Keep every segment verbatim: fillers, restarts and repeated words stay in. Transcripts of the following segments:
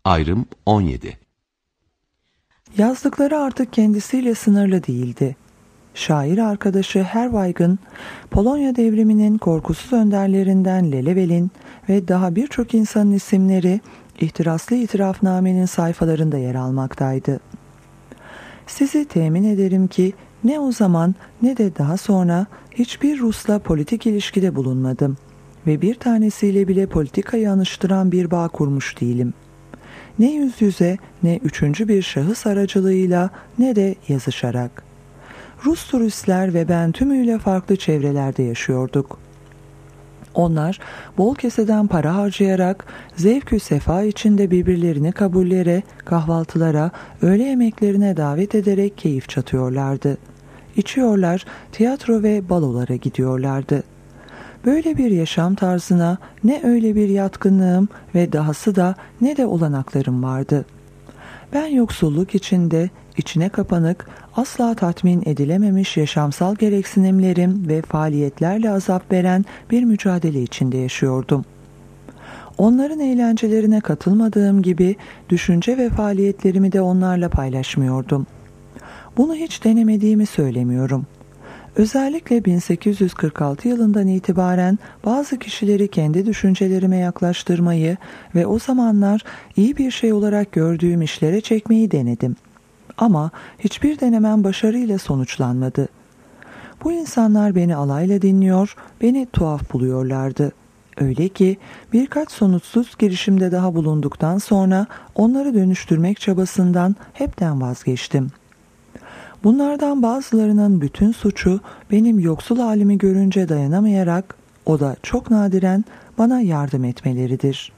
Ayrım on yedi. Yazdıkları artık kendisiyle sınırlı değildi. Şair arkadaşı Herweig'ın, Polonya devriminin korkusuz önderlerinden Lelevel'in ve daha birçok insanın isimleri ihtiraslı itirafnamenin sayfalarında yer almaktaydı. Sizi temin ederim ki ne o zaman ne de daha sonra hiçbir Rus'la politik ilişkide bulunmadım ve bir tanesiyle bile politikayı anıştıran bir bağ kurmuş değilim. Ne yüz yüze ne üçüncü bir şahıs aracılığıyla ne de yazışarak. Rus turistler ve ben tümüyle farklı çevrelerde yaşıyorduk. Onlar bol keseden para harcayarak, zevk-ü sefa içinde birbirlerini kabullere, kahvaltılara, öğle yemeklerine davet ederek keyif çatıyorlardı. İçiyorlar, tiyatro ve balolara gidiyorlardı. Böyle bir yaşam tarzına ne öyle bir yatkınlığım ve dahası da ne de olanaklarım vardı. Ben yoksulluk içinde, içine kapanık, asla tatmin edilememiş yaşamsal gereksinimlerim ve faaliyetlerle azap veren bir mücadele içinde yaşıyordum. Onların eğlencelerine katılmadığım gibi düşünce ve faaliyetlerimi de onlarla paylaşmıyordum. Bunu hiç denemediğimi söylemiyorum. Özellikle bin sekiz yüz kırk altı yılından itibaren bazı kişileri kendi düşüncelerime yaklaştırmayı ve o zamanlar iyi bir şey olarak gördüğüm işlere çekmeyi denedim. Ama hiçbir denemem başarıyla sonuçlanmadı. Bu insanlar beni alayla dinliyor, beni tuhaf buluyorlardı. Öyle ki birkaç sonuçsuz girişimde daha bulunduktan sonra onları dönüştürmek çabasından hepten vazgeçtim. Bunlardan bazılarının bütün suçu benim yoksul halimi görünce dayanamayarak, o da çok nadiren bana yardım etmeleridir.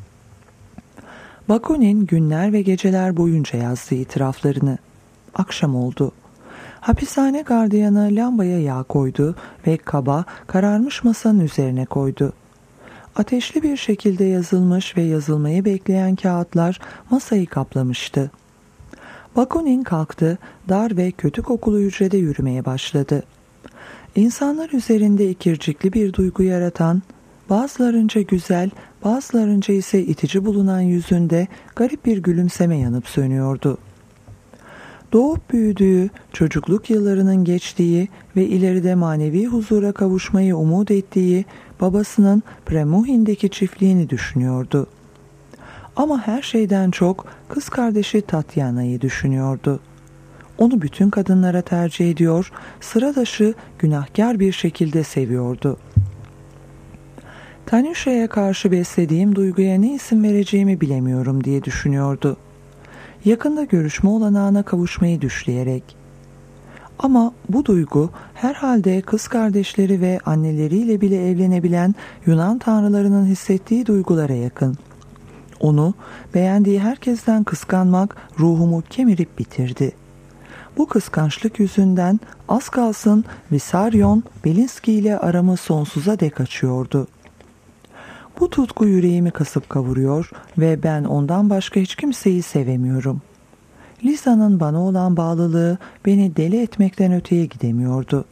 Bakunin günler ve geceler boyunca yazdığı itiraflarını. Akşam oldu. Hapishane gardiyanı lambaya yağ koydu ve kaba kararmış masanın üzerine koydu. Ateşli bir şekilde yazılmış ve yazılmayı bekleyen kağıtlar masayı kaplamıştı. Bakunin kalktı, dar ve kötü kokulu hücrede yürümeye başladı. İnsanlar üzerinde ikircikli bir duygu yaratan, bazılarınca güzel, bazılarınca ise itici bulunan yüzünde garip bir gülümseme yanıp sönüyordu. Doğup büyüdüğü, çocukluk yıllarının geçtiği ve ileride manevi huzura kavuşmayı umut ettiği babasının Premuhin'deki çiftliğini düşünüyordu. Ama her şeyden çok kız kardeşi Tatyana'yı düşünüyordu. Onu bütün kadınlara tercih ediyor, sıradışı günahkar bir şekilde seviyordu. Tanüşa'ya karşı beslediğim duyguya ne isim vereceğimi bilemiyorum diye düşünüyordu. Yakında görüşme olanağına kavuşmayı düşleyerek. Ama bu duygu herhalde kız kardeşleri ve anneleriyle bile evlenebilen Yunan tanrılarının hissettiği duygulara yakın. Onu beğendiği herkesten kıskanmak ruhumu kemirip bitirdi. Bu kıskançlık yüzünden az kalsın Vissarion Belinski ile aramı sonsuza dek açıyordu. Bu tutku yüreğimi kasıp kavuruyor ve ben ondan başka hiç kimseyi sevemiyorum. Lisa'nın bana olan bağlılığı beni deli etmekten öteye gidemiyordu.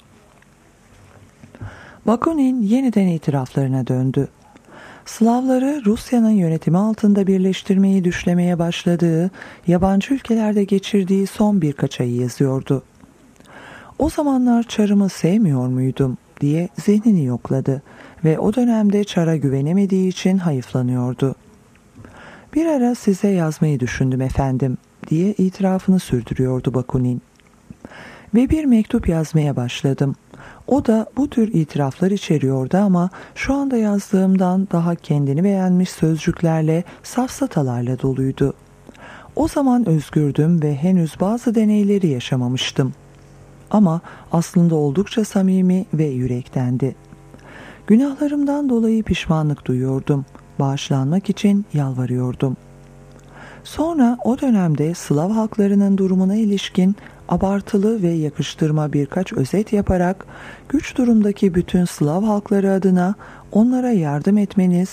Bakunin yeniden itiraflarına döndü. Slavları Rusya'nın yönetimi altında birleştirmeyi düşlemeye başladığı, yabancı ülkelerde geçirdiği son birkaç ayı yazıyordu. O zamanlar Çar'ımı sevmiyor muydum diye zihnini yokladı ve o dönemde Çar'a güvenemediği için hayıflanıyordu. Bir ara size yazmayı düşündüm efendim diye itirafını sürdürüyordu Bakunin. Ve bir mektup yazmaya başladım. O da bu tür itiraflar içeriyordu ama şu anda yazdığımdan daha kendini beğenmiş sözcüklerle, safsatalarla doluydu. O zaman özgürdüm ve henüz bazı deneyleri yaşamamıştım. Ama aslında oldukça samimi ve yürektendi. Günahlarımdan dolayı pişmanlık duyuyordum. Bağışlanmak için yalvarıyordum. Sonra o dönemde Slav halklarının durumuna ilişkin abartılı ve yakıştırma birkaç özet yaparak güç durumdaki bütün Slav halkları adına onlara yardım etmeniz,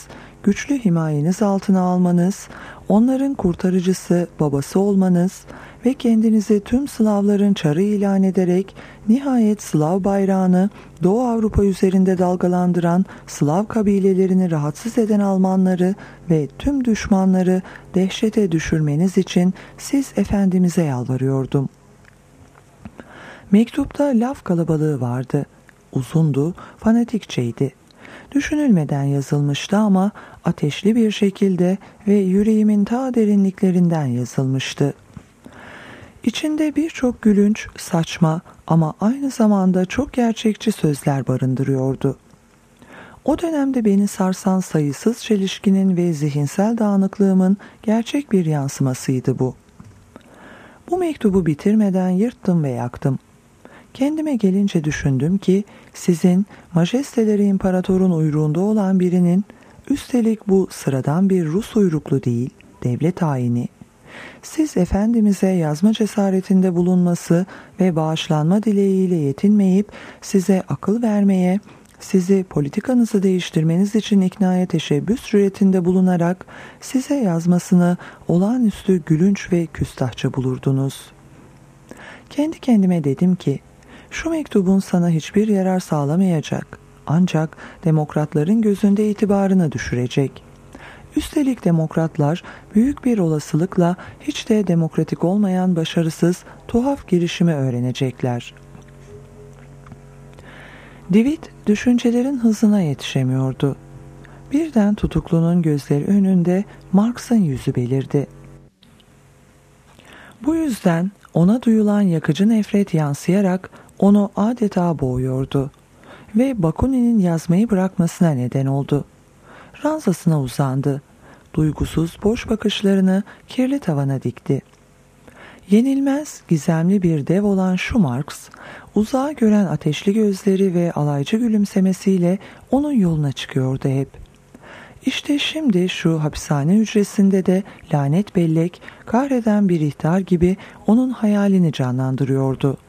güçlü himayeniz altına almanız, onların kurtarıcısı, babası olmanız ve kendinizi tüm Slavların çarı ilan ederek nihayet Slav bayrağını Doğu Avrupa üzerinde dalgalandıran Slav kabilelerini rahatsız eden Almanları ve tüm düşmanları dehşete düşürmeniz için siz Efendimiz'e yalvarıyordum. Mektupta laf kalabalığı vardı. Uzundu, fanatikçeydi. Düşünülmeden yazılmıştı ama ateşli bir şekilde ve yüreğimin ta derinliklerinden yazılmıştı. İçinde birçok gülünç, saçma ama aynı zamanda çok gerçekçi sözler barındırıyordu. O dönemde beni sarsan sayısız çelişkinin ve zihinsel dağınıklığımın gerçek bir yansımasıydı bu. Bu mektubu bitirmeden yırttım ve yaktım. Kendime gelince düşündüm ki sizin majesteleri imparatorun uyruğunda olan birinin, üstelik bu sıradan bir Rus uyruklu değil, devlet haini, siz Efendimiz'e yazma cesaretinde bulunması ve bağışlanma dileğiyle yetinmeyip size akıl vermeye, sizi politikanızı değiştirmeniz için iknaya teşebbüs cüretinde bulunarak size yazmasını olağanüstü gülünç ve küstahça bulurdunuz. Kendi kendime dedim ki, şu mektubun sana hiçbir yarar sağlamayacak, ancak demokratların gözünde itibarını düşürecek. Üstelik demokratlar büyük bir olasılıkla hiç de demokratik olmayan başarısız, tuhaf girişimi öğrenecekler. David düşüncelerin hızına yetişemiyordu. Birden tutuklunun gözleri önünde Marx'ın yüzü belirdi. Bu yüzden ona duyulan yakıcı nefret yansıyarak onu adeta boğuyordu ve Bakunin'in yazmayı bırakmasına neden oldu. Ranzasına uzandı. Duygusuz boş bakışlarını kirli tavana dikti. Yenilmez, gizemli bir dev olan şu Marx, uzağa gören ateşli gözleri ve alaycı gülümsemesiyle onun yoluna çıkıyordu hep. İşte şimdi şu hapishane hücresinde de lanet bellek, kahreden bir ihtar gibi onun hayalini canlandırıyordu.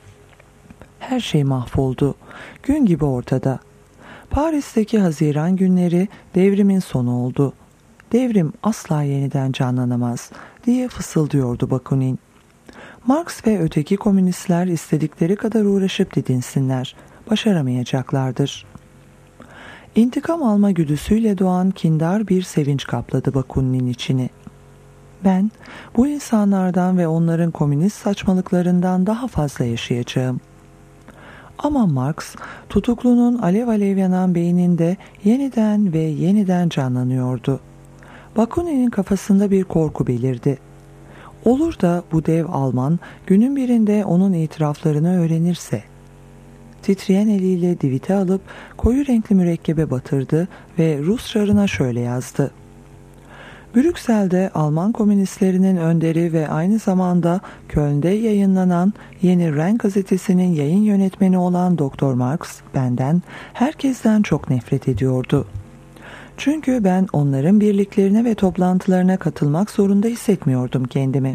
Her şey mahvoldu. Gün gibi ortada. Paris'teki Haziran günleri devrimin sonu oldu. Devrim asla yeniden canlanamaz diye fısıldıyordu Bakunin. Marx ve öteki komünistler istedikleri kadar uğraşıp didinsinler, başaramayacaklardır. İntikam alma güdüsüyle doğan kindar bir sevinç kapladı Bakunin'in içini. Ben bu insanlardan ve onların komünist saçmalıklarından daha fazla yaşayacağım. Ama Marx, tutuklunun alev alev yanan beyninde yeniden ve yeniden canlanıyordu. Bakunin'in kafasında bir korku belirdi. Olur da bu dev Alman günün birinde onun itiraflarını öğrenirse. Titreyen eliyle diviti alıp koyu renkli mürekkebe batırdı ve Rus şarına şöyle yazdı. Brüksel'de Alman komünistlerinin önderi ve aynı zamanda Köln'de yayınlanan Yeni Renk gazetesinin yayın yönetmeni olan Doktor Marx benden, herkesten çok nefret ediyordu. Çünkü ben onların birliklerine ve toplantılarına katılmak zorunda hissetmiyordum kendimi.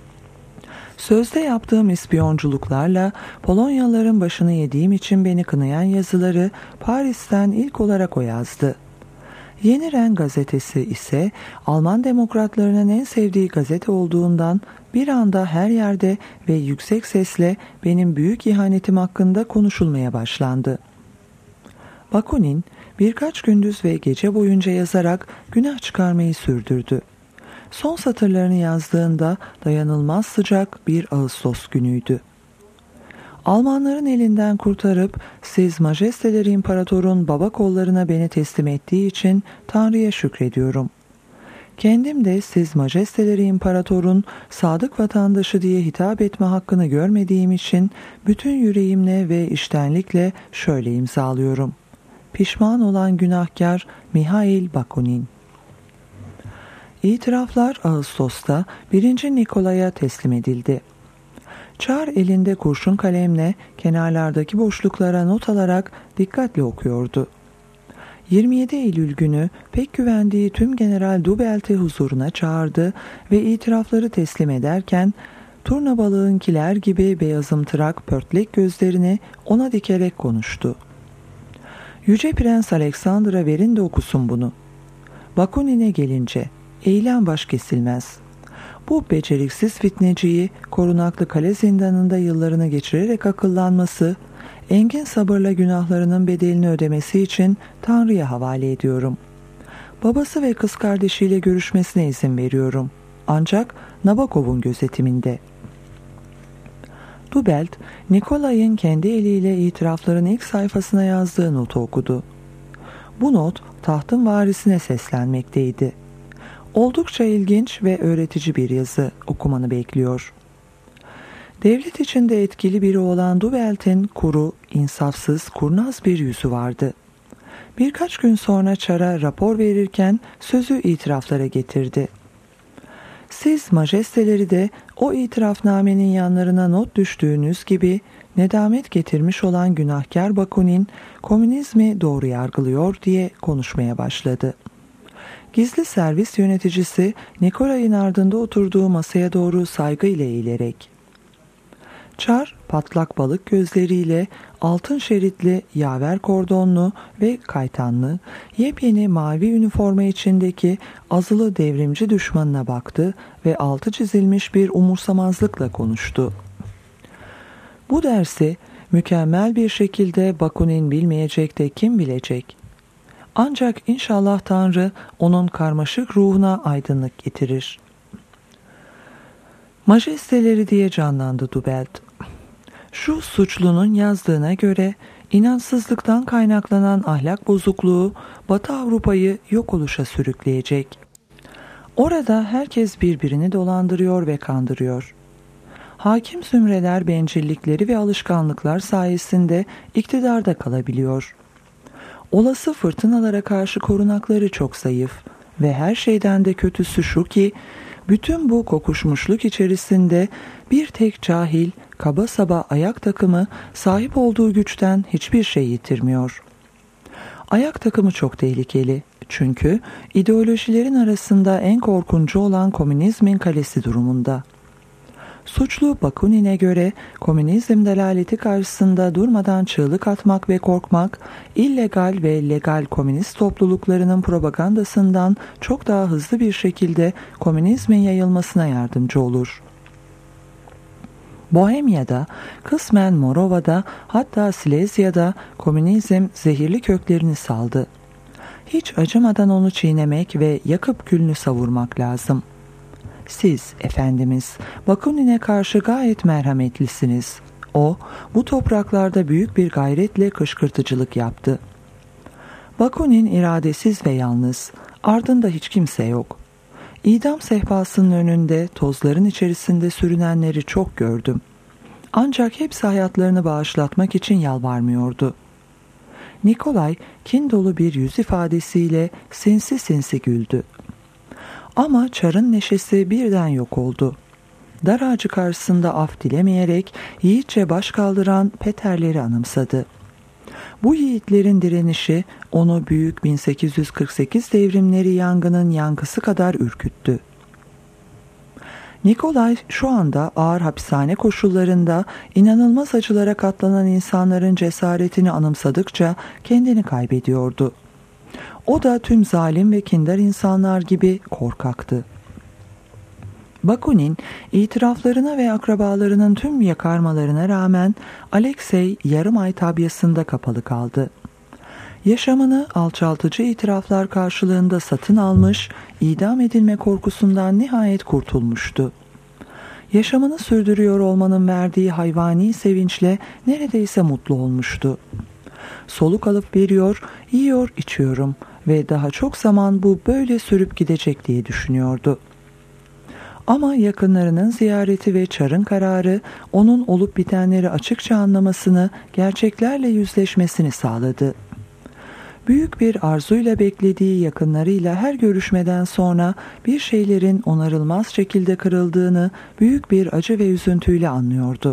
Sözde yaptığım ispiyonculuklarla Polonyalıların başını yediğim için beni kınayan yazıları Paris'ten ilk olarak o yazdı. Yeni Renk gazetesi ise Alman demokratlarının en sevdiği gazete olduğundan bir anda her yerde ve yüksek sesle benim büyük ihanetim hakkında konuşulmaya başlandı. Bakunin birkaç gündüz ve gece boyunca yazarak günah çıkarmayı sürdürdü. Son satırlarını yazdığında dayanılmaz sıcak bir Ağustos günüydü. Almanların elinden kurtarıp siz majesteleri imparatorun baba kollarına beni teslim ettiği için Tanrı'ya şükrediyorum. Kendim de siz majesteleri imparatorun sadık vatandaşı diye hitap etme hakkını görmediğim için bütün yüreğimle ve içtenlikle şöyle imzalıyorum. Pişman olan günahkar Mihail Bakunin. İtiraflar Ağustos'ta birinci Nikolay'a teslim edildi. Çar elinde kurşun kalemle kenarlardaki boşluklara not alarak dikkatle okuyordu. yirmi yedi Eylül günü pek güvendiği tüm General Dubelt'i huzuruna çağırdı ve itirafları teslim ederken turna balığınkiler gibi beyazımtırak pörtlek gözlerini ona dikerek konuştu. Yüce Prens Alexander'a verin de okusun bunu. Bakunin'e gelince eylem baş kesilmez. Bu beceriksiz fitneciyi korunaklı kale zindanında yıllarını geçirerek akıllanması, engin sabırla günahlarının bedelini ödemesi için Tanrı'ya havale ediyorum. Babası ve kız kardeşiyle görüşmesine izin veriyorum. Ancak Nabokov'un gözetiminde. Dubelt, Nikolay'ın kendi eliyle itirafların ilk sayfasına yazdığı notu okudu. Bu not tahtın varisine seslenmekteydi. Oldukça ilginç ve öğretici bir yazı, okumanı bekliyor. Devlet içinde etkili biri olan Dubelt'in kuru, insafsız, kurnaz bir yüzü vardı. Birkaç gün sonra Çar'a rapor verirken sözü itiraflara getirdi. Siz majesteleri de o itirafnamenin yanlarına not düştüğünüz gibi nedamet getirmiş olan günahkar Bakunin komünizmi doğru yargılıyor diye konuşmaya başladı. Gizli servis yöneticisi Nikolay'ın ardında oturduğu masaya doğru saygıyla eğilerek. Çar patlak balık gözleriyle altın şeritli yaver kordonlu ve kaytanlı yepyeni mavi üniforma içindeki azılı devrimci düşmanına baktı ve altı çizilmiş bir umursamazlıkla konuştu. Bu dersi mükemmel bir şekilde Bakunin bilmeyecek de kim bilecek? Ancak inşallah Tanrı onun karmaşık ruhuna aydınlık getirir. Majesteleri diye canlandı Dubelt. Şu suçlunun yazdığına göre inançsızlıktan kaynaklanan ahlak bozukluğu Batı Avrupa'yı yok oluşa sürükleyecek. Orada herkes birbirini dolandırıyor ve kandırıyor. Hakim zümreler bencillikleri ve alışkanlıklar sayesinde iktidarda kalabiliyor. Olası fırtınalara karşı korunakları çok zayıf ve her şeyden de kötüsü şu ki bütün bu kokuşmuşluk içerisinde bir tek cahil, kaba saba ayak takımı sahip olduğu güçten hiçbir şey yitirmiyor. Ayak takımı çok tehlikeli çünkü ideolojilerin arasında en korkuncu olan komünizmin kalesi durumunda. Suçlu Bakunin'e göre komünizm delaleti karşısında durmadan çığlık atmak ve korkmak, illegal ve legal komünist topluluklarının propagandasından çok daha hızlı bir şekilde komünizmin yayılmasına yardımcı olur. Bohemya'da, kısmen Morova'da, hatta Silezya'da komünizm zehirli köklerini saldı. Hiç acımadan onu çiğnemek ve yakıp külünü savurmak lazım. Siz, efendimiz, Bakunin'e karşı gayet merhametlisiniz. O, bu topraklarda büyük bir gayretle kışkırtıcılık yaptı. Bakunin iradesiz ve yalnız, ardında hiç kimse yok. İdam sehpasının önünde tozların içerisinde sürünenleri çok gördüm. Ancak hepsi hayatlarını bağışlatmak için yalvarmıyordu. Nikolay kin dolu bir yüz ifadesiyle sinsi sinsi güldü. Ama Çar'ın neşesi birden yok oldu. Dar ağacı karşısında af dilemeyerek yiğitçe baş kaldıran Peterleri anımsadı. Bu yiğitlerin direnişi onu büyük bin sekiz yüz kırk sekiz devrimleri yangının yankısı kadar ürküttü. Nikolay şu anda ağır hapishane koşullarında inanılmaz acılara katlanan insanların cesaretini anımsadıkça kendini kaybediyordu. O da tüm zalim ve kindar insanlar gibi korkaktı. Bakunin, itiraflarına ve akrabalarının tüm yakarmalarına rağmen Alexey yarım ay tabyasında kapalı kaldı. Yaşamını alçaltıcı itiraflar karşılığında satın almış, idam edilme korkusundan nihayet kurtulmuştu. Yaşamını sürdürüyor olmanın verdiği hayvani sevinçle neredeyse mutlu olmuştu. Soluk alıp veriyor, yiyor, içiyorum ve daha çok zaman bu böyle sürüp gidecek diye düşünüyordu. Ama yakınlarının ziyareti ve Çar'ın kararı onun olup bitenleri açıkça anlamasını, gerçeklerle yüzleşmesini sağladı. Büyük bir arzuyla beklediği yakınlarıyla her görüşmeden sonra bir şeylerin onarılmaz şekilde kırıldığını büyük bir acı ve üzüntüyle anlıyordu.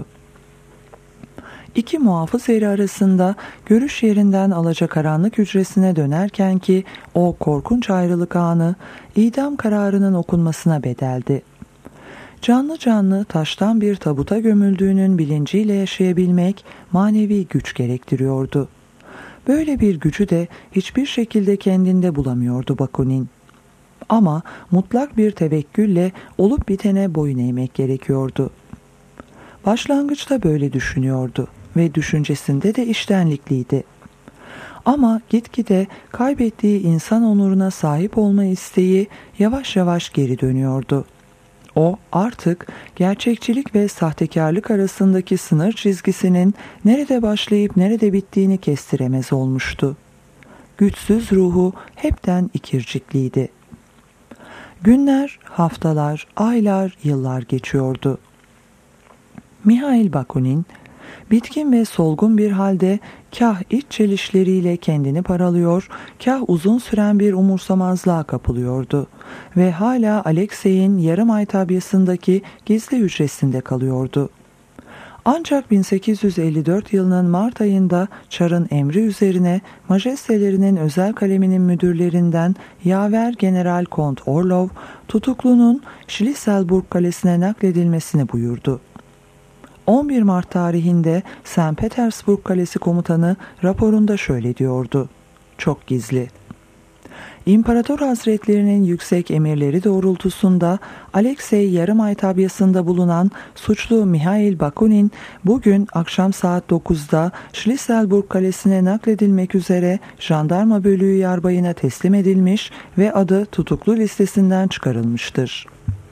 İki muhafız eri arasında görüş yerinden alacakaranlık hücresine dönerken ki o korkunç ayrılık anı idam kararının okunmasına bedeldi. Canlı canlı taştan bir tabuta gömüldüğünün bilinciyle yaşayabilmek manevi güç gerektiriyordu. Böyle bir gücü de hiçbir şekilde kendinde bulamıyordu Bakunin. Ama mutlak bir tevekkülle olup bitene boyun eğmek gerekiyordu. Başlangıçta böyle düşünüyordu ve düşüncesinde de içtenlikliydi. Ama gitgide kaybettiği insan onuruna sahip olma isteği yavaş yavaş geri dönüyordu. O artık gerçekçilik ve sahtekarlık arasındaki sınır çizgisinin nerede başlayıp nerede bittiğini kestiremez olmuştu. Güçsüz ruhu hepten ikircikliydi. Günler, haftalar, aylar, yıllar geçiyordu. Mihail Bakunin, bitkin ve solgun bir halde kah iç çelişleriyle kendini paralıyor, kah uzun süren bir umursamazlığa kapılıyordu ve hala Alexey'in yarım ay tabyasındaki gizli hücresinde kalıyordu. Ancak bin sekiz yüz elli dört yılının Mart ayında Çar'ın emri üzerine majestelerinin özel kaleminin müdürlerinden Yaver General Kont Orlov, tutuklunun Schlüsselburg Kalesi'ne nakledilmesini buyurdu. on bir Mart tarihinde Sankt Petersburg Kalesi komutanı raporunda şöyle diyordu: çok gizli. İmparator Hazretlerinin yüksek emirleri doğrultusunda Alexey Yarımay tabyasında bulunan suçlu Mihail Bakunin bugün akşam saat dokuzda Schlüsselburg Kalesi'ne nakledilmek üzere jandarma bölüğü yarbayına teslim edilmiş ve adı tutuklu listesinden çıkarılmıştır.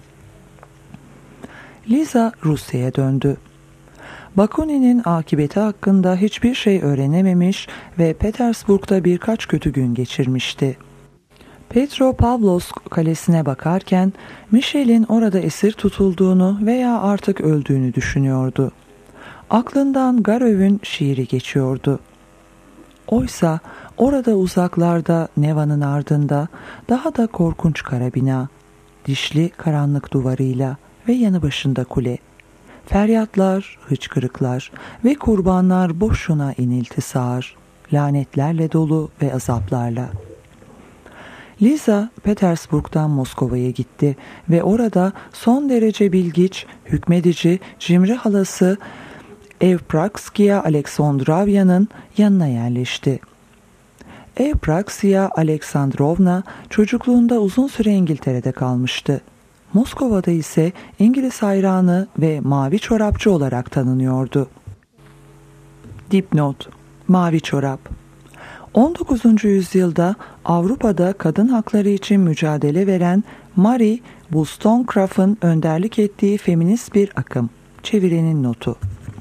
Liza Rusya'ya döndü. Bakunin'in akıbeti hakkında hiçbir şey öğrenememiş ve Petersburg'da birkaç kötü gün geçirmişti. Petropavlovsk Kalesi'ne bakarken Michel'in orada esir tutulduğunu veya artık öldüğünü düşünüyordu. Aklından Garöv'ün şiiri geçiyordu. Oysa orada uzaklarda Neva'nın ardında daha da korkunç kara bina, dişli karanlık duvarıyla ve yanı başında kule. Feryatlar, hıçkırıklar ve kurbanlar boşuna inilti sağar, lanetlerle dolu ve azaplarla. Liza, Petersburg'dan Moskova'ya gitti ve orada son derece bilgiç, hükmedici, cimri halası Evpraksya Aleksandrovya'nın yanına yerleşti. Evpraksya Aleksandrovna çocukluğunda uzun süre İngiltere'de kalmıştı. Moskova'da ise İngiliz hayranı ve mavi çorapçı olarak tanınıyordu. Dipnot: Mavi çorap. on dokuzuncu yüzyılda Avrupa'da kadın hakları için mücadele veren Marie Wollstonecraft'ın önderlik ettiği feminist bir akım. Çevirenin notu.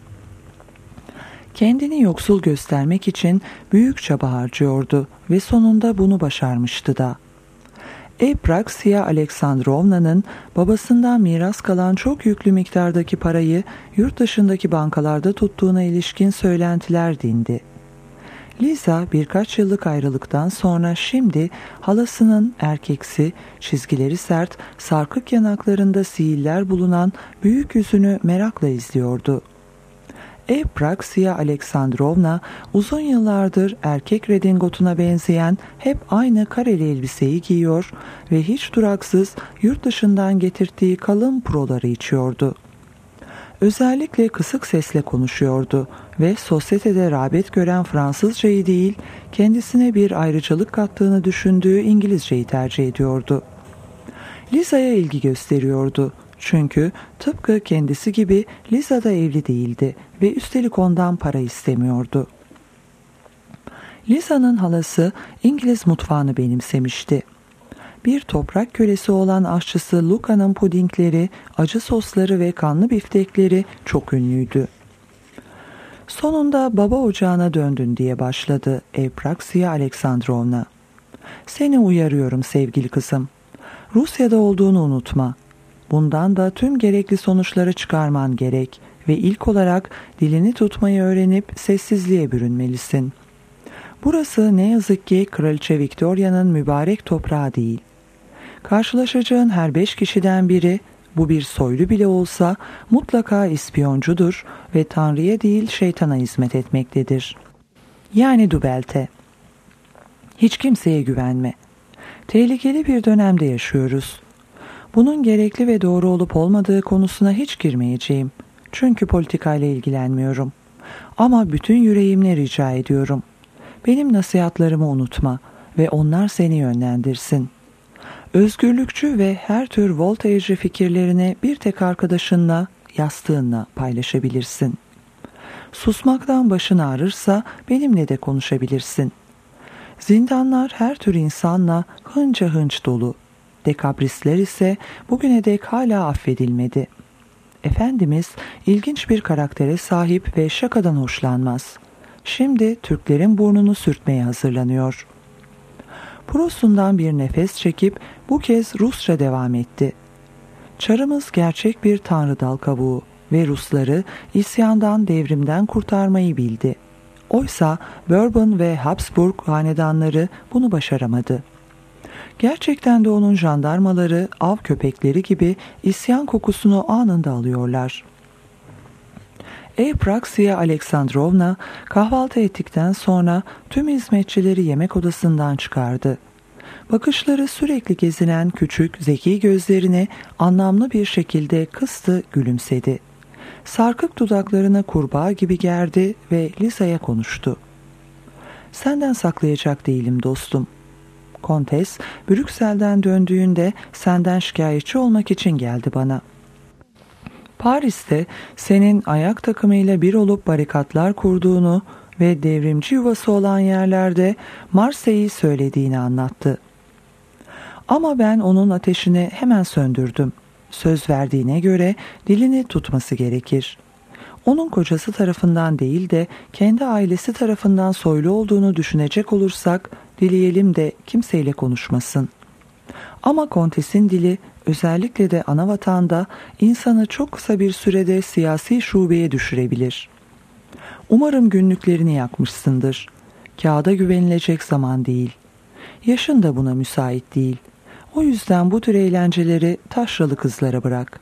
Kendini yoksul göstermek için büyük çaba harcıyordu ve sonunda bunu başarmıştı da. Evpraksya Aleksandrovna'nın babasından miras kalan çok yüklü miktardaki parayı yurt dışındaki bankalarda tuttuğuna ilişkin söylentiler dindi. Liza birkaç yıllık ayrılıktan sonra şimdi halasının erkeksi, çizgileri sert, sarkık yanaklarında sihirler bulunan büyük yüzünü merakla izliyordu. Evpraksya Aleksandrovna uzun yıllardır erkek redingotuna benzeyen hep aynı kareli elbiseyi giyiyor ve hiç duraksız yurt dışından getirdiği kalın proları içiyordu. Özellikle kısık sesle konuşuyordu ve sosyetede rağbet gören Fransızcayı değil, kendisine bir ayrıcalık kattığını düşündüğü İngilizceyi tercih ediyordu. Liza'ya ilgi gösteriyordu. Çünkü tıpkı kendisi gibi Liza da evli değildi ve üstelik ondan para istemiyordu. Liza'nın halası İngiliz mutfağını benimsemişti. Bir toprak kölesi olan aşçısı Luca'nın pudingleri, acı sosları ve kanlı biftekleri çok ünlüydü. Sonunda baba ocağına döndün diye başladı Evpraksya Aleksandrovna. Seni uyarıyorum sevgili kızım. Rusya'da olduğunu unutma. Bundan da tüm gerekli sonuçları çıkarman gerek ve ilk olarak dilini tutmayı öğrenip sessizliğe bürünmelisin. Burası ne yazık ki Kraliçe Victoria'nın mübarek toprağı değil. Karşılaşacağın her beş kişiden biri, bu bir soylu bile olsa, mutlaka ispiyoncudur ve Tanrı'ya değil şeytana hizmet etmektedir. Yani dubelte. Hiç kimseye güvenme. Tehlikeli bir dönemde yaşıyoruz. Bunun gerekli ve doğru olup olmadığı konusuna hiç girmeyeceğim. Çünkü politikayla ilgilenmiyorum. Ama bütün yüreğimle rica ediyorum. Benim nasihatlarımı unutma ve onlar seni yönlendirsin. Özgürlükçü ve her tür voltajcı fikirlerini bir tek arkadaşınla, yastığınla paylaşabilirsin. Susmaktan başın ağrırsa benimle de konuşabilirsin. Zindanlar her tür insanla hınca hınç dolu. Dekabristler ise bugüne dek hala affedilmedi. Efendimiz ilginç bir karaktere sahip ve şakadan hoşlanmaz. Şimdi Türklerin burnunu sürtmeye hazırlanıyor. Prosundan bir nefes çekip bu kez Rusça devam etti. Çarımız gerçek bir tanrı dal kavuğu ve Rusları isyandan, devrimden kurtarmayı bildi. Oysa Bourbon ve Habsburg hanedanları bunu başaramadı. Gerçekten de onun jandarmaları av köpekleri gibi isyan kokusunu anında alıyorlar. Evpraksia Aleksandrovna kahvaltı ettikten sonra tüm hizmetçileri yemek odasından çıkardı. Bakışları sürekli gezinen küçük, zeki gözlerini anlamlı bir şekilde kıstı, gülümsedi. Sarkık dudaklarını kurbağa gibi gerdi ve Lisa'ya konuştu. "Senden saklayacak değilim dostum. Kontes, Brüksel'den döndüğünde senden şikayetçi olmak için geldi bana. Paris'te senin ayak takımıyla bir olup barikatlar kurduğunu ve devrimci yuvası olan yerlerde Marseille'yi söylediğini anlattı. Ama ben onun ateşini hemen söndürdüm. Söz verdiğine göre dilini tutması gerekir. Onun kocası tarafından değil de kendi ailesi tarafından soylu olduğunu düşünecek olursak dileyelim de kimseyle konuşmasın. Ama kontesin dili özellikle de anavatanda insanı çok kısa bir sürede siyasi şubeye düşürebilir. Umarım günlüklerini yakmışsındır. Kağıda güvenilecek zaman değil. Yaşın da buna müsait değil. O yüzden bu tür eğlenceleri taşralı kızlara bırak."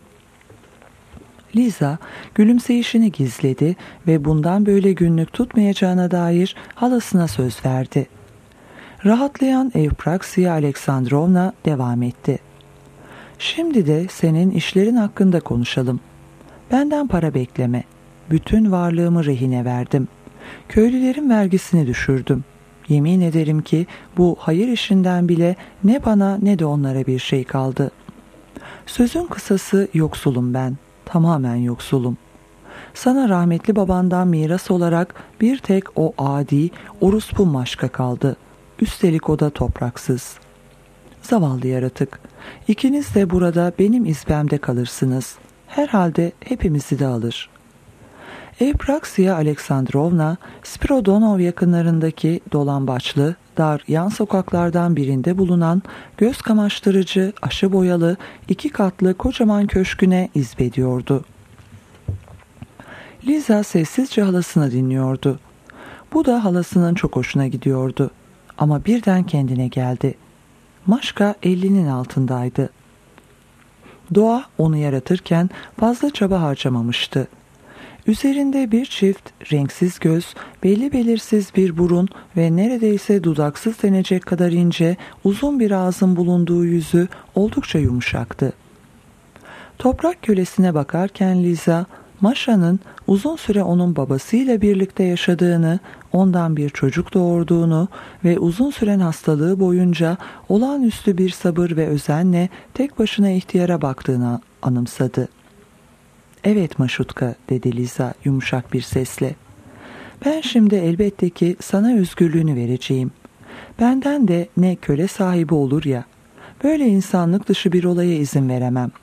Liza gülümseyişini gizledi ve bundan böyle günlük tutmayacağına dair halasına söz verdi. Rahatlayan Evpraksia Aleksandrovna devam etti. "Şimdi de senin işlerin hakkında konuşalım. Benden para bekleme. Bütün varlığımı rehine verdim. Köylülerin vergisini düşürdüm. Yemin ederim ki bu hayır işinden bile ne bana ne de onlara bir şey kaldı. Sözün kısası yoksulum ben. Tamamen yoksulum. Sana rahmetli babandan miras olarak bir tek o adi orospu maşka kaldı. Üstelik o da topraksız. Zavallı yaratık. İkiniz de burada benim izbemde kalırsınız. Herhalde hepimizi de alır." Evpraksia Aleksandrovna, Spiridonov yakınlarındaki dolambaçlı, dar yan sokaklardan birinde bulunan göz kamaştırıcı, aşı boyalı, iki katlı kocaman köşküne izbediyordu. Liza sessizce halasını dinliyordu. Bu da halasının çok hoşuna gidiyordu. Ama birden kendine geldi. Maşka ellinin altındaydı. Doğa onu yaratırken fazla çaba harcamamıştı. Üzerinde bir çift renksiz göz, belli belirsiz bir burun ve neredeyse dudaksız denecek kadar ince, uzun bir ağzın bulunduğu yüzü oldukça yumuşaktı. Toprak kölesine bakarken Liza, Maşa'nın uzun süre onun babasıyla birlikte yaşadığını, ondan bir çocuk doğurduğunu ve uzun süren hastalığı boyunca olağanüstü bir sabır ve özenle tek başına ihtiyara baktığını anımsadı. "Evet Maşutka," dedi Liza yumuşak bir sesle. "Ben şimdi elbette ki sana özgürlüğünü vereceğim. Benden de ne köle sahibi olur ya. Böyle insanlık dışı bir olaya izin veremem."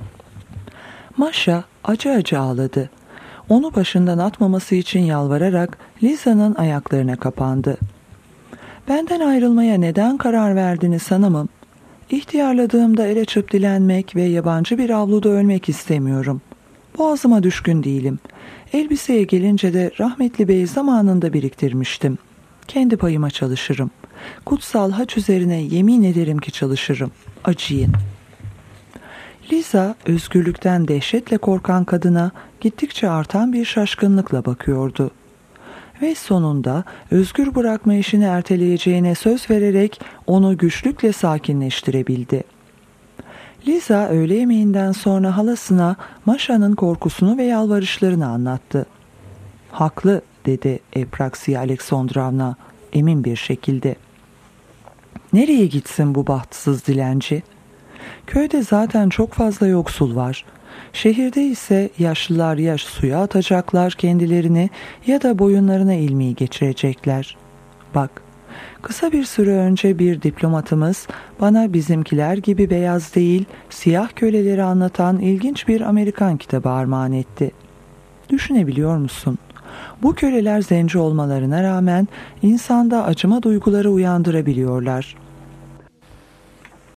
Maşa acı acı ağladı. Onu başından atmaması için yalvararak Liza'nın ayaklarına kapandı. "Benden ayrılmaya neden karar verdiniz hanımım? İhtiyarladığımda el açıp dilenmek ve yabancı bir avluda ölmek istemiyorum. Boğazıma düşkün değilim. Elbiseye gelince de rahmetli bey zamanında biriktirmiştim. Kendi payıma çalışırım. Kutsal haç üzerine yemin ederim ki çalışırım. Acıyın." Liza özgürlükten dehşetle korkan kadına gittikçe artan bir şaşkınlıkla bakıyordu. Ve sonunda özgür bırakma işini erteleyeceğine söz vererek onu güçlükle sakinleştirebildi. Liza öğle yemeğinden sonra halasına Maşa'nın korkusunu ve yalvarışlarını anlattı. "Haklı," dedi Evpraksia Aleksandrovna emin bir şekilde. "Nereye gitsin bu bahtsız dilenci? Köyde zaten çok fazla yoksul var. Şehirde ise yaşlılar ya suya atacaklar kendilerini ya da boyunlarına ilmeği geçirecekler. Bak, kısa bir süre önce bir diplomatımız bana bizimkiler gibi beyaz değil, siyah köleleri anlatan ilginç bir Amerikan kitabı armağan etti. Düşünebiliyor musun? Bu köleler zenci olmalarına rağmen insanda acıma duyguları uyandırabiliyorlar.